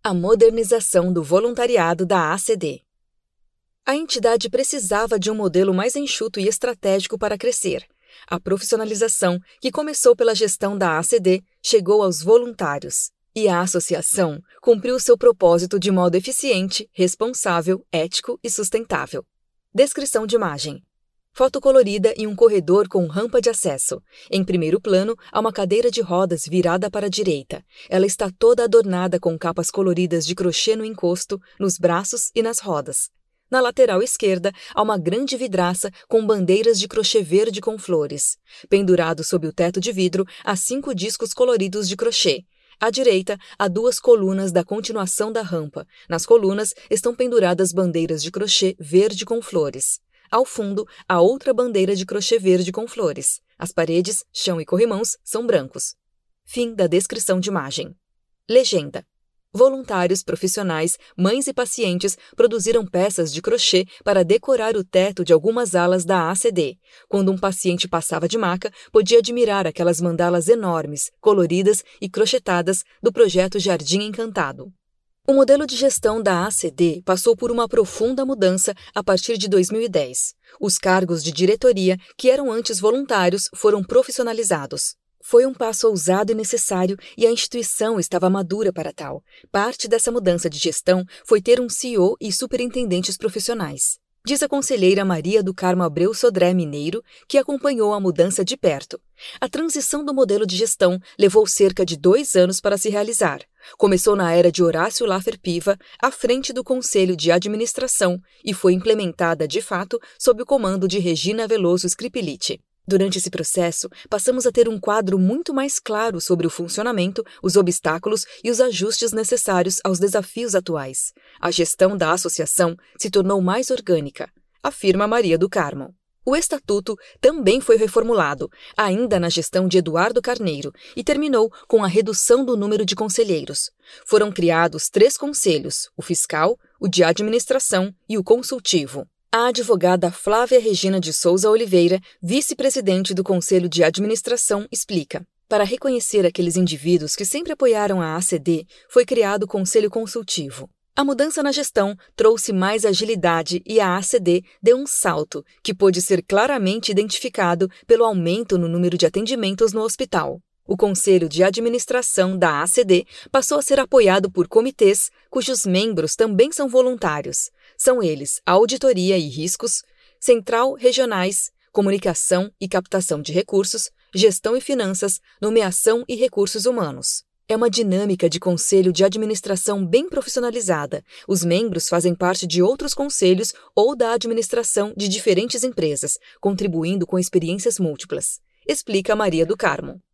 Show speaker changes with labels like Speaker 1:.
Speaker 1: A modernização do voluntariado da ACD. A entidade precisava de um modelo mais enxuto e estratégico para crescer. A profissionalização, que começou pela gestão da ACD, chegou aos voluntários. E a associação cumpriu seu propósito de modo eficiente, responsável, ético e sustentável. Descrição de imagem. Foto colorida e um corredor com rampa de acesso. Em primeiro plano, há uma cadeira de rodas virada para a direita. Ela está toda adornada com capas coloridas de crochê no encosto, nos braços e nas rodas. Na lateral esquerda, há uma grande vidraça com bandeiras de crochê verde com flores. Pendurado sob o teto de vidro, há 5 discos coloridos de crochê. À direita, há 2 colunas da continuação da rampa. Nas colunas estão penduradas bandeiras de crochê verde com flores. Ao fundo, há outra bandeira de crochê verde com flores. As paredes, chão e corrimãos são brancos. Fim da descrição de imagem. Legenda. Voluntários, profissionais, mães e pacientes produziram peças de crochê para decorar o teto de algumas alas da ACD. Quando um paciente passava de maca, podia admirar aquelas mandalas enormes, coloridas e crochetadas do projeto Jardim Encantado. O modelo de gestão da ACD passou por uma profunda mudança a partir de 2010. Os cargos de diretoria, que eram antes voluntários, foram profissionalizados. Foi um passo ousado e necessário e a instituição estava madura para tal. Parte dessa mudança de gestão foi ter um CEO e superintendentes profissionais. Diz a conselheira Maria do Carmo Abreu Sodré Mineiro, que acompanhou a mudança de perto. A transição do modelo de gestão levou cerca de 2 anos para se realizar. Começou na era de Horácio Laffer Piva, à frente do Conselho de Administração, e foi implementada, de fato, sob o comando de Regina Veloso Scripiliti. Durante esse processo, passamos a ter um quadro muito mais claro sobre o funcionamento, os obstáculos e os ajustes necessários aos desafios atuais. A gestão da associação se tornou mais orgânica, afirma Maria do Carmo. O estatuto também foi reformulado, ainda na gestão de Eduardo Carneiro, e terminou com a redução do número de conselheiros. Foram criados 3 conselhos, o fiscal, o de administração e o consultivo. A advogada Flávia Regina de Souza Oliveira, vice-presidente do Conselho de Administração, explica. Para reconhecer aqueles indivíduos que sempre apoiaram a ACD, foi criado o Conselho Consultivo. A mudança na gestão trouxe mais agilidade e a ACD deu um salto, que pôde ser claramente identificado pelo aumento no número de atendimentos no hospital. O Conselho de Administração da ACD passou a ser apoiado por comitês, cujos membros também são voluntários. São eles a Auditoria e Riscos, Central Regionais, Comunicação e Captação de Recursos, Gestão e Finanças, Nomeação e Recursos Humanos. É uma dinâmica de conselho de administração bem profissionalizada. Os membros fazem parte de outros conselhos ou da administração de diferentes empresas, contribuindo com experiências múltiplas. Explica Maria do Carmo.